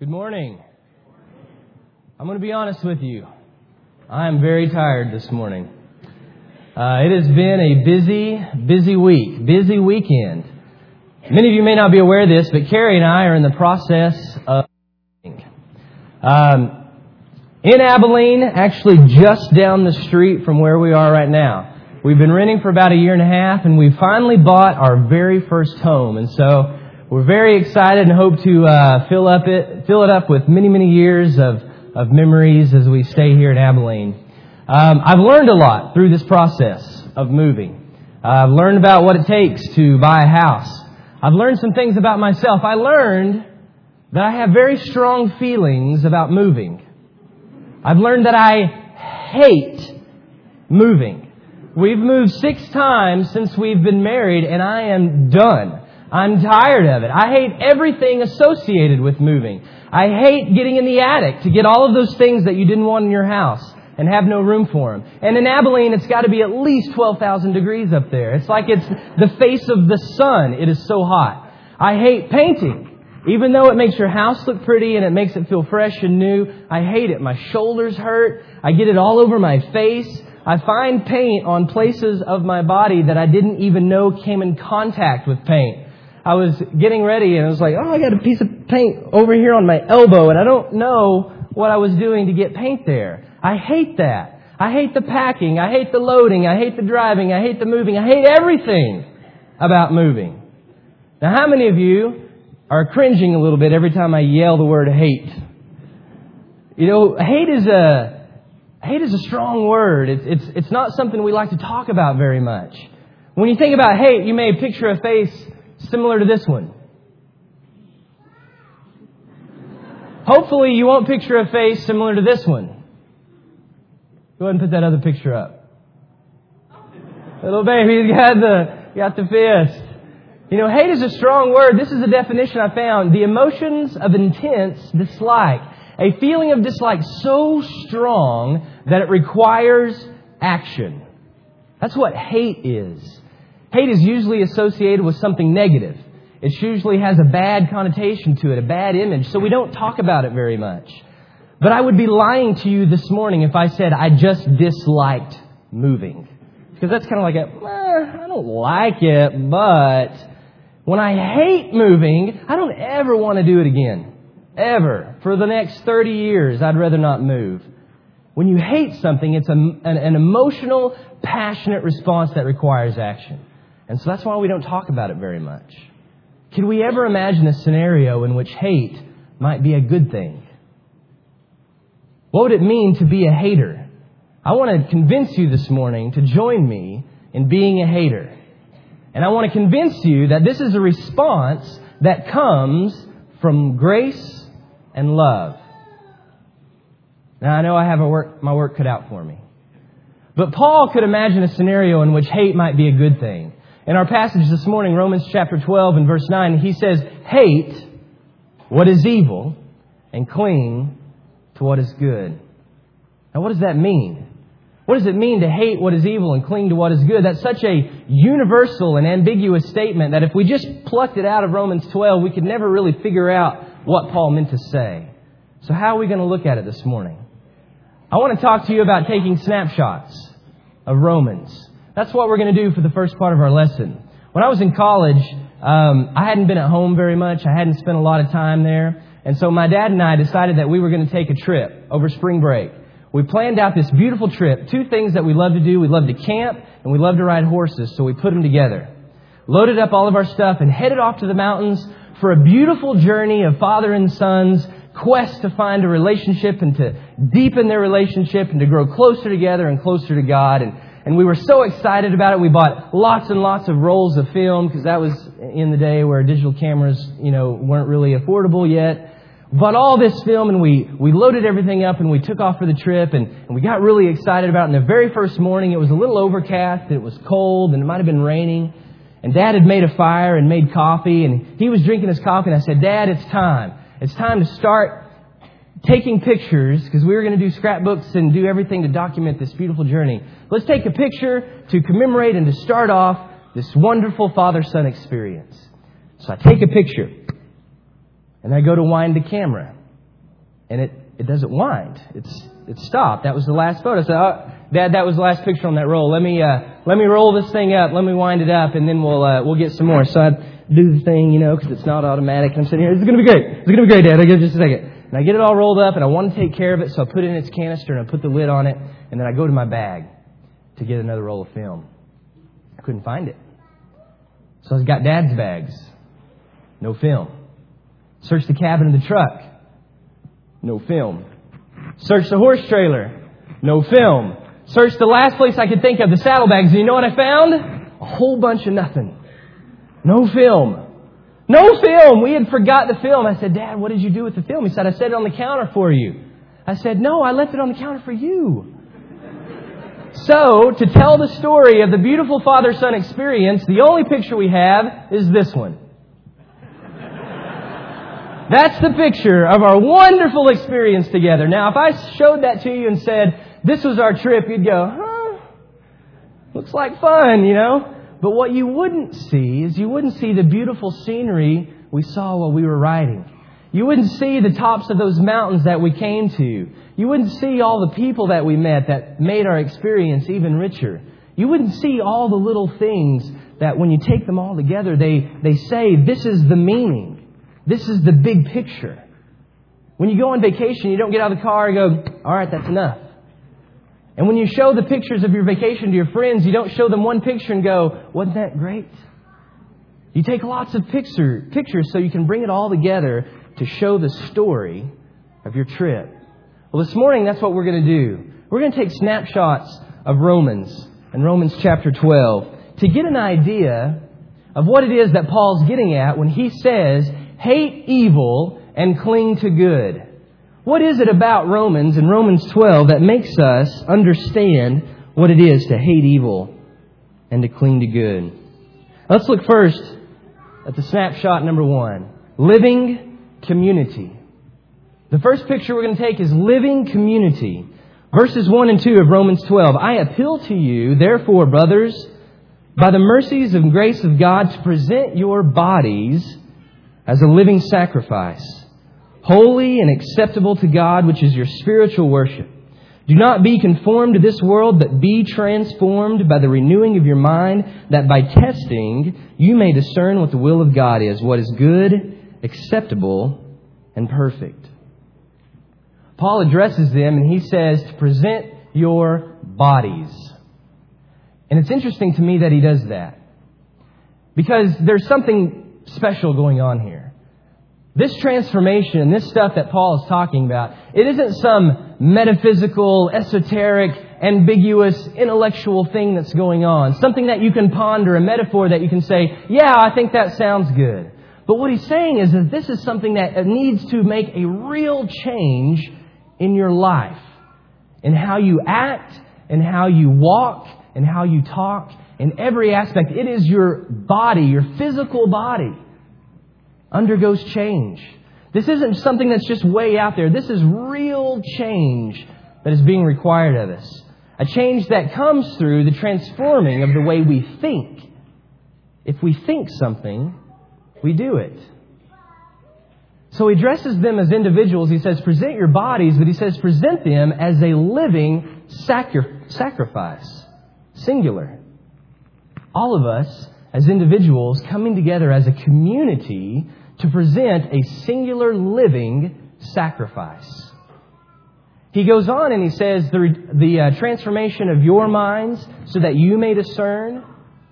Good morning. I'm going to be honest with you. I am very tired this morning. It has been a busy week, busy weekend. Many of you may not be aware of this, but Carrie and I are in the process of in Abilene, actually just down the street from where we are right now. We've been renting for about a year and a half, and we finally bought our very first home. And so we're very excited and hope to fill it up with many years of memories as we stay here in Abilene. I've learned a lot through this process of moving. I've learned about what it takes to buy a house. I've learned some things about myself. I learned that I have very strong feelings about moving. I've learned that I hate moving. We've moved 6 times since we've been married, and I am done. I'm tired of it. I hate everything associated with moving. I hate getting in the attic to get all of those things that you didn't want in your house and have no room for them. And in Abilene, it's got to be at least 12,000 degrees up there. It's like it's the face of the sun. It is so hot. I hate painting. Even though it makes your house look pretty and it makes it feel fresh and new, I hate it. My shoulders hurt. I get it all over my face. I find paint on places of my body that I didn't even know came in contact with paint. I was getting ready and I was like, I got a piece of paint over here on my elbow and I don't know what I was doing to get paint there. I hate that. I hate the packing. I hate the loading. I hate the driving. I hate the moving. I hate everything about moving. Now, how many of you are cringing a little bit every time I yell the word hate? You know, hate is a strong word. It's not something we like to talk about very much. When you think about hate, you may picture a face similar to this one. Hopefully you won't picture a face similar to this one. Go ahead and put that other picture up. Little baby's got the fist. You know, hate is a strong word. This is a definition I found. The emotions of intense dislike. A feeling of dislike so strong that it requires action. That's what hate is. Hate is usually associated with something negative. It usually has a bad connotation to it, a bad image, so we don't talk about it very much. But I would be lying to you this morning if I said I just disliked moving. Because that's kind of like I don't like it, but when I hate moving, I don't ever want to do it again. Ever. For the next 30 years, I'd rather not move. When you hate something, it's an emotional, passionate response that requires action. And so that's why we don't talk about it very much. Could we ever imagine a scenario in which hate might be a good thing? What would it mean to be a hater? I want to convince you this morning to join me in being a hater. And I want to convince you that this is a response that comes from grace and love. Now, I know I have my work cut out for me. But Paul could imagine a scenario in which hate might be a good thing. In our passage this morning, Romans chapter 12 and verse 9, he says, hate what is evil and cling to what is good. Now, what does that mean? What does it mean to hate what is evil and cling to what is good? That's such a universal and ambiguous statement that if we just plucked it out of Romans 12, we could never really figure out what Paul meant to say. So how are we going to look at it this morning? I want to talk to you about taking snapshots of Romans. That's what we're going to do for the first part of our lesson. When I was in college, I hadn't been at home very much. I hadn't spent a lot of time there. And so my dad and I decided that we were going to take a trip over spring break. We planned out this beautiful trip. 2 things that we love to do. We love to camp and we love to ride horses. So we put them together. Loaded up all of our stuff and headed off to the mountains for a beautiful journey of father and son's quest to find a relationship and to deepen their relationship and to grow closer together and closer to God. And we were so excited about it. We bought lots and lots of rolls of film because that was in the day where digital cameras, weren't really affordable yet. Bought all this film and we loaded everything up and we took off for the trip and we got really excited about it. And the very first morning, it was a little overcast. It was cold and it might have been raining. And Dad had made a fire and made coffee and he was drinking his coffee. And I said, Dad, it's time. It's time to start taking pictures because we were going to do scrapbooks and do everything to document this beautiful journey. Let's take a picture to commemorate and to start off this wonderful father-son experience. So I take a picture and I go to wind the camera. and it doesn't wind. It's stopped. That was the last photo. So, Dad, that was the last picture on that roll. Let me roll this thing up. Let me wind it up, and then we'll get some more. So I do the thing, because it's not automatic. I'm sitting here. It's going to be great. It's going to be great, Dad. I'll give it just a second. And I get it all rolled up, and I want to take care of it, so I put it in its canister, and I put the lid on it, and then I go to my bag to get another roll of film. I couldn't find it. So I got Dad's bags. No film. Search the cabin of the truck. No film. Search the horse trailer. No film. Search the last place I could think of, the saddlebags. And you know what I found? A whole bunch of nothing. No film. No film. We had forgot the film. I said, Dad, what did you do with the film? He said, I set it on the counter for you. I said, no, I left it on the counter for you. So, to tell the story of the beautiful father-son experience, the only picture we have is this one. That's the picture of our wonderful experience together. Now, if I showed that to you and said, this was our trip, you'd go, looks like fun, But what you wouldn't see is you wouldn't see the beautiful scenery we saw while we were riding. You wouldn't see the tops of those mountains that we came to. You wouldn't see all the people that we met that made our experience even richer. You wouldn't see all the little things that when you take them all together, they say, this is the meaning. This is the big picture. When you go on vacation, you don't get out of the car and go, all right, that's enough. And when you show the pictures of your vacation to your friends, you don't show them one picture and go, wasn't that great? You take lots of pictures so you can bring it all together to show the story of your trip. Well, this morning, that's what we're going to do. We're going to take snapshots of Romans and Romans chapter 12 to get an idea of what it is that Paul's getting at when he says, hate evil and cling to good. What is it about Romans and Romans 12 that makes us understand what it is to hate evil and to cling to good? Let's look first at the snapshot number 1. Living community. The first picture we're going to take is living community. Verses 1 and 2 of Romans 12. I appeal to you, therefore, brothers, by the mercies and grace of God, to present your bodies as a living sacrifice, holy and acceptable to God, which is your spiritual worship. Do not be conformed to this world, but be transformed by the renewing of your mind, that by testing you may discern what the will of God is, what is good, acceptable, and perfect. Paul addresses them and he says to present your bodies. And it's interesting to me that he does that, because there's something special going on here. This transformation, this stuff that Paul is talking about, it isn't some metaphysical, esoteric, ambiguous, intellectual thing that's going on. Something that you can ponder, a metaphor that you can say, yeah, I think that sounds good. But what he's saying is that this is something that needs to make a real change in your life, in how you act, and how you walk, and how you talk, in every aspect. It is your body, your physical body, undergoes change. This isn't something that's just way out there. This is real change that is being required of us. A change that comes through the transforming of the way we think. If we think something, we do it. So he addresses them as individuals. He says, present your bodies, but he says, present them as a living sacrifice. Singular. All of us as individuals coming together as a community to present a singular living sacrifice. He goes on and he says the transformation of your minds so that you may discern.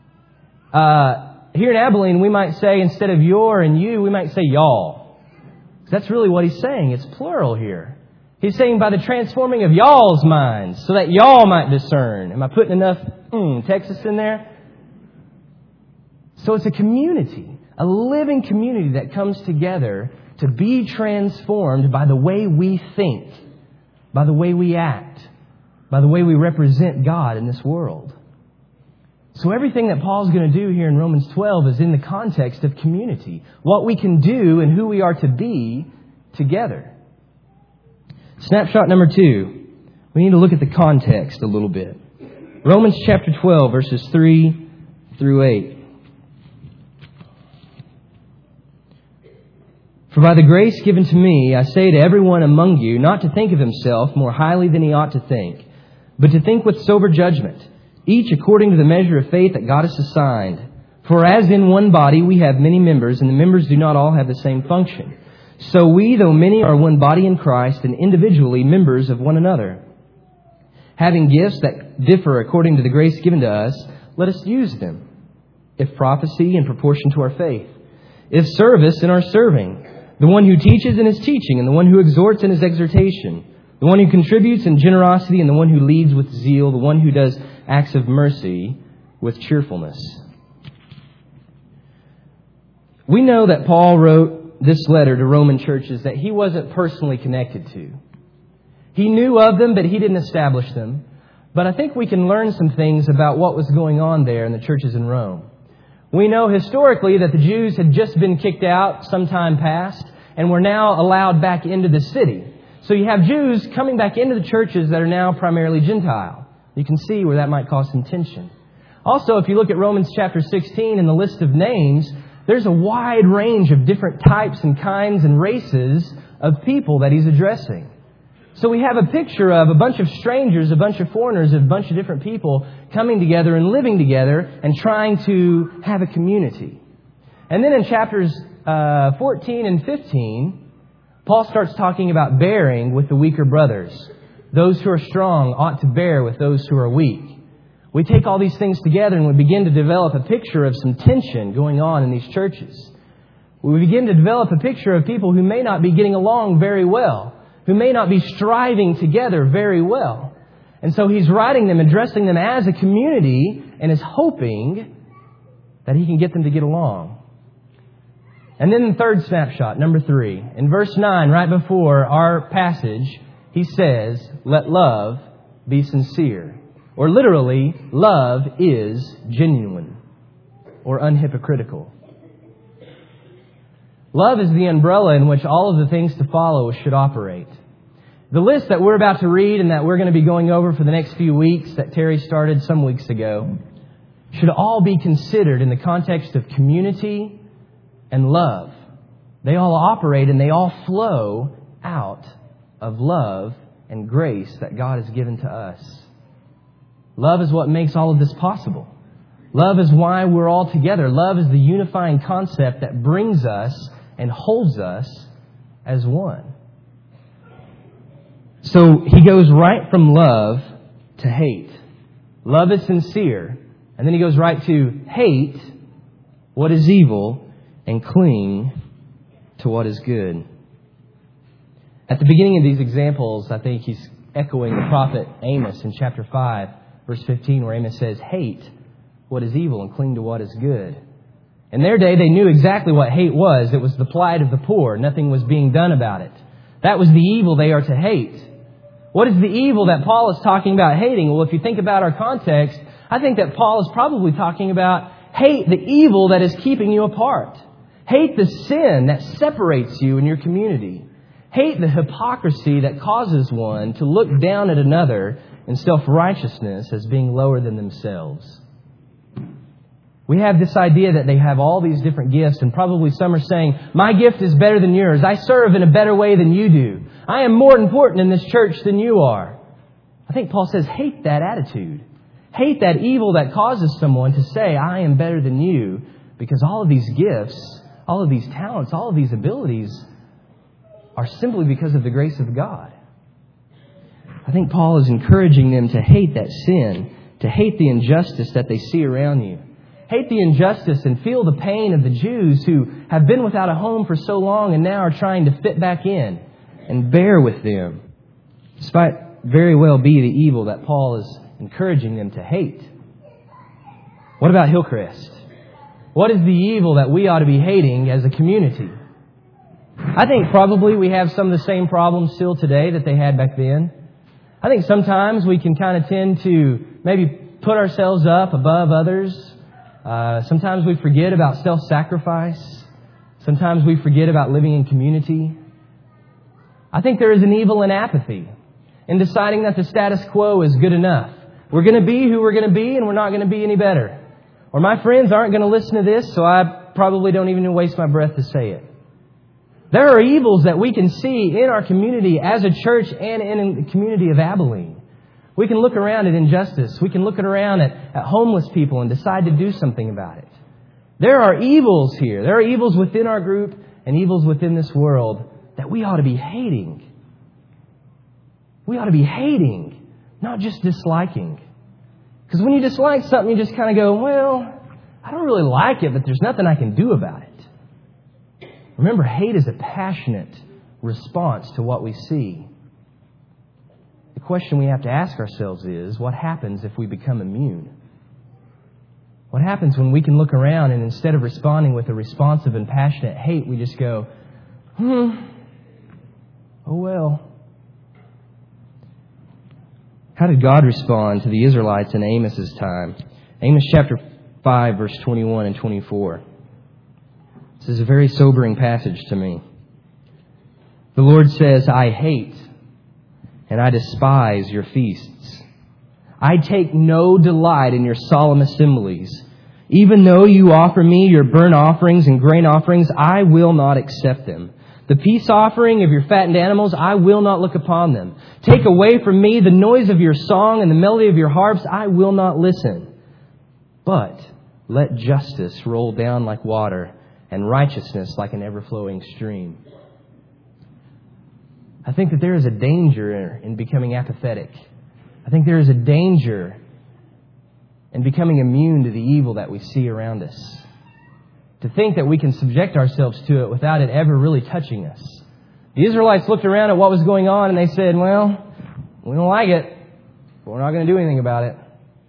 Here in Abilene, we might say, instead of your and you, we might say y'all. That's really what he's saying. It's plural here. He's saying by the transforming of y'all's minds so that y'all might discern. Am I putting enough Texas in there? So it's a community, a living community that comes together to be transformed by the way we think, by the way we act, by the way we represent God in this world. So everything that Paul's going to do here in Romans 12 is in the context of community. What we can do and who we are to be together. Snapshot number 2. We need to look at the context a little bit. Romans chapter 12, verses 3 through 8. For by the grace given to me, I say to everyone among you not to think of himself more highly than he ought to think, but to think with sober judgment, each according to the measure of faith that God has assigned. For as in one body we have many members, and the members do not all have the same function. So we, though many, are one body in Christ, and individually members of one another. Having gifts that differ according to the grace given to us, let us use them. If prophecy, in proportion to our faith. If service, in our serving. The one who teaches in his teaching, and the one who exhorts in his exhortation. The one who contributes in generosity, and the one who leads with zeal. The one who does acts of mercy with cheerfulness. We know that Paul wrote this letter to Roman churches that he wasn't personally connected to. He knew of them, but he didn't establish them. But I think we can learn some things about what was going on there in the churches in Rome. We know historically that the Jews had just been kicked out some time past and were now allowed back into the city. So you have Jews coming back into the churches that are now primarily Gentile. You can see where that might cause some tension. Also, if you look at Romans chapter 16 and the list of names, there's a wide range of different types and kinds and races of people that he's addressing. So we have a picture of a bunch of strangers, a bunch of foreigners, a bunch of different people coming together and living together and trying to have a community. And then in chapters 14 and 15, Paul starts talking about bearing with the weaker brothers. Those who are strong ought to bear with those who are weak. We take all these things together and we begin to develop a picture of some tension going on in these churches. We begin to develop a picture of people who may not be getting along very well, who may not be striving together very well. And so he's writing them, addressing them as a community, and is hoping that he can get them to get along. And then the third snapshot, number 3. In verse 9, right before our passage, he says, let love be sincere. Or literally, love is genuine or unhypocritical. Love is the umbrella in which all of the things to follow should operate. The list that we're about to read and that we're going to be going over for the next few weeks that Terry started some weeks ago should all be considered in the context of community and love. They all operate and they all flow out of love and grace that God has given to us. Love is what makes all of this possible. Love is why we're all together. Love is the unifying concept that brings us and holds us as one. So he goes right from love to hate. Love is sincere. And then he goes right to hate what is evil and cling to what is good. At the beginning of these examples, I think he's echoing the prophet Amos in chapter 5, verse 15, where Amos says, hate what is evil and cling to what is good. In their day, they knew exactly what hate was. It was the plight of the poor. Nothing was being done about it. That was the evil they are to hate. What is the evil that Paul is talking about hating? Well, if you think about our context, I think that Paul is probably talking about hate the evil that is keeping you apart. Hate the sin that separates you in your community. Hate the hypocrisy that causes one to look down at another in self-righteousness as being lower than themselves. We have this idea that they have all these different gifts, and probably some are saying, my gift is better than yours. I serve in a better way than you do. I am more important in this church than you are. I think Paul says, hate that attitude. Hate that evil that causes someone to say, I am better than you, because all of these gifts, all of these talents, all of these abilities are simply because of the grace of God. I think Paul is encouraging them to hate that sin, to hate the injustice that they see around you. Hate the injustice and feel the pain of the Jews who have been without a home for so long and now are trying to fit back in, and bear with them, despite very well be the evil that Paul is encouraging them to hate. What about Hillcrest? What is the evil that we ought to be hating as a community? I think probably we have some of the same problems still today that they had back then. I think sometimes we can kind of tend to maybe put ourselves up above others. Sometimes we forget about self-sacrifice. Sometimes we forget about living in community. I think there is an evil in apathy, in deciding that the status quo is good enough. We're going to be who we're going to be, and we're not going to be any better. Or my friends aren't going to listen to this, so I probably don't even waste my breath to say it. There are evils that we can see in our community as a church and in the community of Abilene. We can look around at injustice. We can look around at homeless people and decide to do something about it. There are evils here. There are evils within our group and evils within this world that we ought to be hating. We ought to be hating, not just disliking. Because when you dislike something, you just kind of go, well, I don't really like it, but there's nothing I can do about it. Remember, hate is a passionate response to what we see. The question we have to ask ourselves is, what happens if we become immune? What happens when we can look around and instead of responding with a responsive and passionate hate, we just go, oh well. How did God respond to the Israelites in Amos's time? Amos chapter 5, verse 21 and 24. This is a very sobering passage to me. The Lord says, I hate and I despise your feasts. I take no delight in your solemn assemblies. Even though you offer me your burnt offerings and grain offerings, I will not accept them. The peace offering of your fattened animals, I will not look upon them. Take away from me the noise of your song and the melody of your harps, I will not listen. But let justice roll down like water and righteousness like an ever-flowing stream. I think that there is a danger in becoming apathetic. I think there is a danger in becoming immune to the evil that we see around us. To think that we can subject ourselves to it without it ever really touching us. The Israelites looked around at what was going on and they said, well, we don't like it, but we're not going to do anything about it.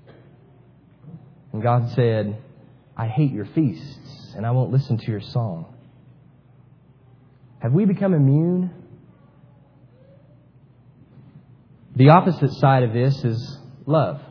And God said, I hate your feasts and I won't listen to your song. Have we become immune? The opposite side of this is love.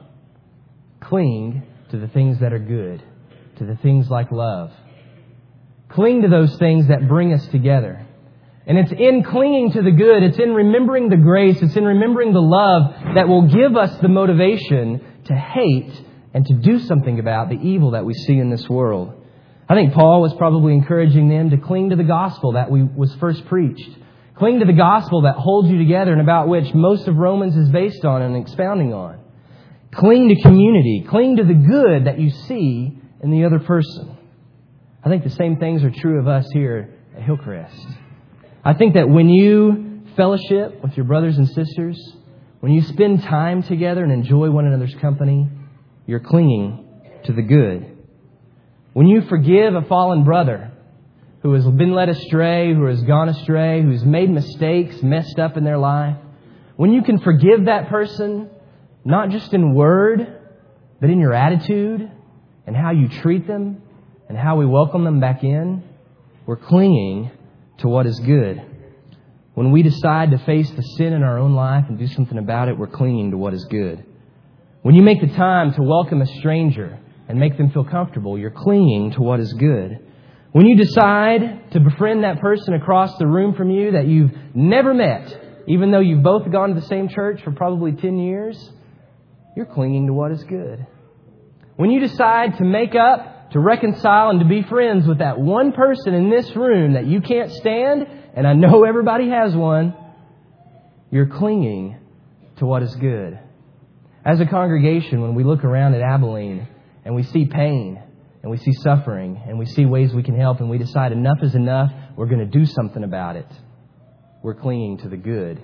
Cling to the things that are good, to the things like love. Cling to those things that bring us together. And it's in clinging to the good, it's in remembering the grace, it's in remembering the love that will give us the motivation to hate and to do something about the evil that we see in this world. I think Paul was probably encouraging them to cling to the gospel that was first preached. Cling to the gospel that holds you together and about which most of Romans is based on and expounding on. Cling to community. Cling to the good that you see in the other person. I think the same things are true of us here at Hillcrest. I think that when you fellowship with your brothers and sisters, when you spend time together and enjoy one another's company, you're clinging to the good. When you forgive a fallen brother who has been led astray, who has gone astray, who's made mistakes, messed up in their life, when you can forgive that person, not just in word, but in your attitude and how you treat them and how we welcome them back in, we're clinging to what is good. When we decide to face the sin in our own life and do something about it, we're clinging to what is good. When you make the time to welcome a stranger and make them feel comfortable, you're clinging to what is good. When you decide to befriend that person across the room from you that you've never met, even though you've both gone to the same church for probably 10 years, you're clinging to what is good. When you decide to make up, to reconcile and to be friends with that one person in this room that you can't stand, and I know everybody has one, you're clinging to what is good. As a congregation, when we look around at Abilene and we see pain and we see suffering and we see ways we can help and we decide enough is enough, we're going to do something about it. We're clinging to the good.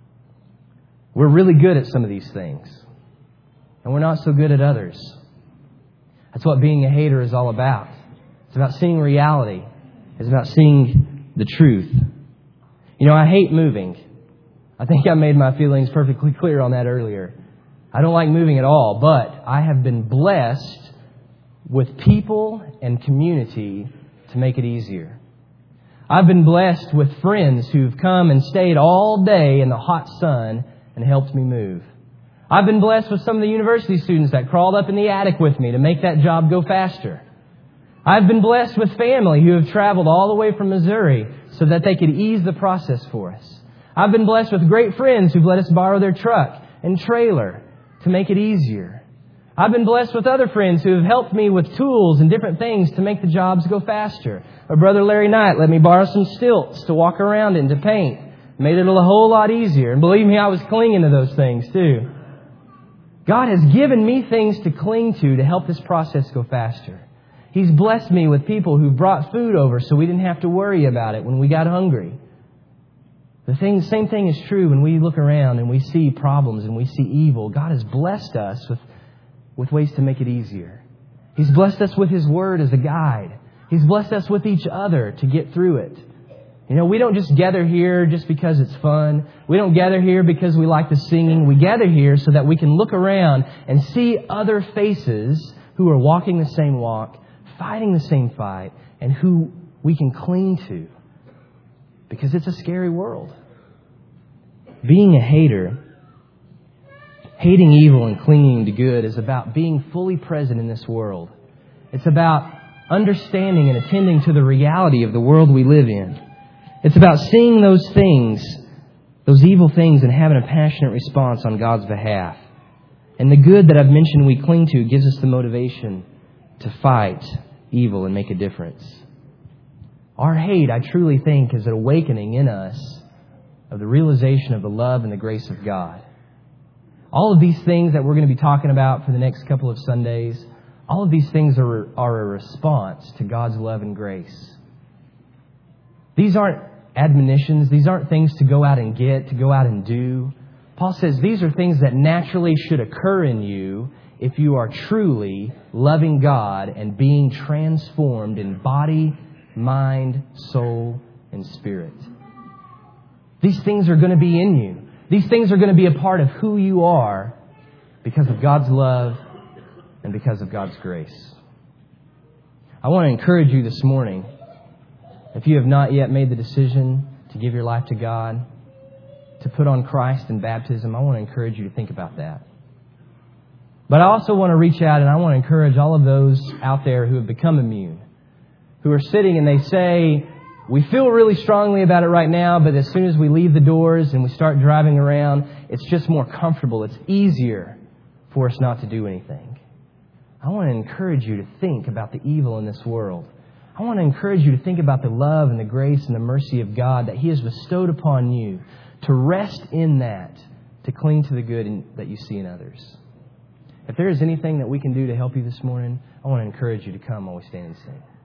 We're really good at some of these things, and we're not so good at others. That's what being a hater is all about. It's about seeing reality. It's about seeing the truth. You know, I hate moving. I think I made my feelings perfectly clear on that earlier. I don't like moving at all, but I have been blessed with people and community to make it easier. I've been blessed with friends who've come and stayed all day in the hot sun and helped me move. I've been blessed with some of the university students that crawled up in the attic with me to make that job go faster. I've been blessed with family who have traveled all the way from Missouri so that they could ease the process for us. I've been blessed with great friends who've let us borrow their truck and trailer to make it easier. I've been blessed with other friends who have helped me with tools and different things to make the jobs go faster. My brother Larry Knight let me borrow some stilts to walk around in to paint. Made it a whole lot easier. And believe me, I was clinging to those things too. God has given me things to cling to help this process go faster. He's blessed me with people who brought food over so we didn't have to worry about it when we got hungry. Same thing is true when we look around and we see problems and we see evil. God has blessed us with ways to make it easier. He's blessed us with His Word as a guide. He's blessed us with each other to get through it. You know, we don't just gather here just because it's fun. We don't gather here because we like the singing. We gather here so that we can look around and see other faces who are walking the same walk, fighting the same fight, and who we can cling to. Because it's a scary world. Being a hater, hating evil and clinging to good, is about being fully present in this world. It's about understanding and attending to the reality of the world we live in. It's about seeing those things, those evil things, and having a passionate response on God's behalf. And the good that I've mentioned we cling to gives us the motivation to fight evil and make a difference. Our hate, I truly think, is an awakening in us of the realization of the love and the grace of God. All of these things that we're going to be talking about for the next couple of Sundays, all of these things are a response to God's love and grace. These aren't admonitions. These aren't things to go out and get, to go out and do. Paul says these are things that naturally should occur in you if you are truly loving God and being transformed in body, mind, soul, and spirit. These things are going to be in you. These things are going to be a part of who you are because of God's love and because of God's grace. I want to encourage you this morning, if you have not yet made the decision to give your life to God, to put on Christ in baptism, I want to encourage you to think about that. But I also want to reach out and I want to encourage all of those out there who have become immune, who are sitting and they say, we feel really strongly about it right now, but as soon as we leave the doors and we start driving around, it's just more comfortable. It's easier for us not to do anything. I want to encourage you to think about the evil in this world. I want to encourage you to think about the love and the grace and the mercy of God that He has bestowed upon you, to rest in that, to cling to the good that you see in others. If there is anything that we can do to help you this morning, I want to encourage you to come while we stand and sing.